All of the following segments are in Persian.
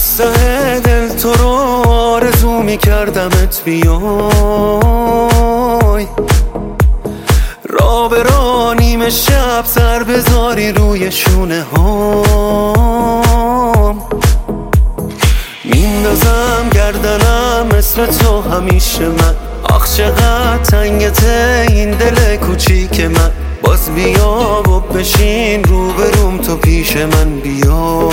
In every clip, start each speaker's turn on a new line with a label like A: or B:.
A: ته دل تو رو آرزو میکردمت بیای، را به را نیمه شب سر بذاری روی شونه هام. میندازم گردنم مثل تو همیشه من، آخ چقدر تنگته این دل کوچیک من. باز بیا و بشین روبروم تو پیش من بیا.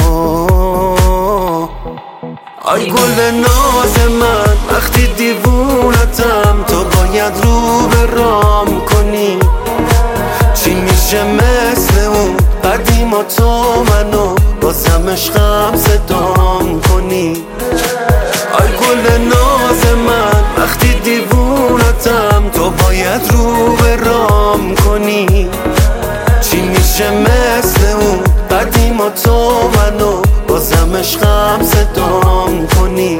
A: آی گل ناز من وقتی دیوونتم تو باید رو به رام کنی. چی میشه مثل اون قدیما تو منو بازم عشقم صدام کنی. آی گل ناز من وقتی دیوونتم تو باید رو به رام کنی. چی میشه مثل اون قدیما تو منو بازم عشقم صدام کنی.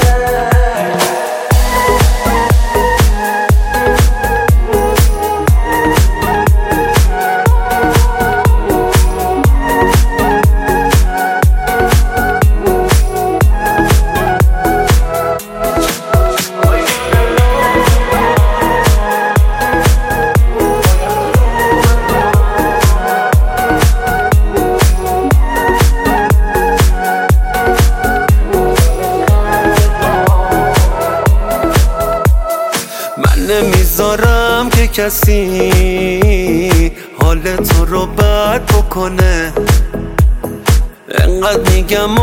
A: نمیذارم که کسی حال تو رو بد بکنه. انقدر میگم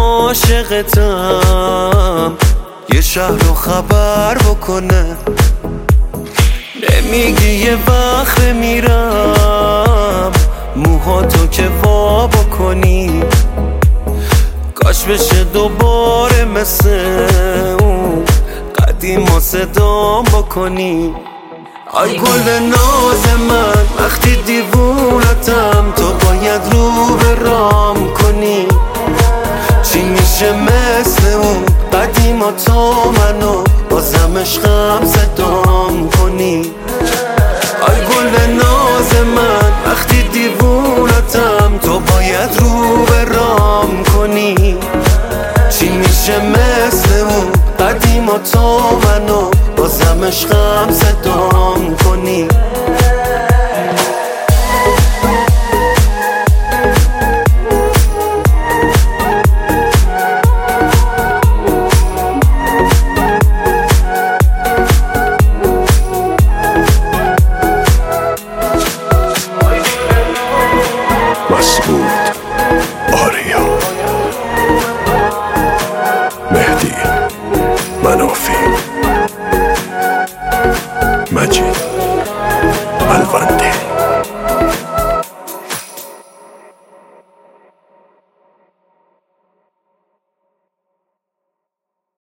A: عاشقتم یه شهر رو خبر بکنه. نمیگی یه وقت میرم موهاتو که وا بکنی. کاش بشه دوباره مثل اون قدیما صدام بکنی. آی گل ناز من وقتی دیوونتم تو باید رو به رام کنی. چی میشه مثل اون قدیما تو منو بازم عشقم صدام کنی. آی گل ناز من وقتی دیوونتم تو باید رو به رام کنی. چی میشه مثل اون قدیما تو منو بازم عشقم صدام کنی.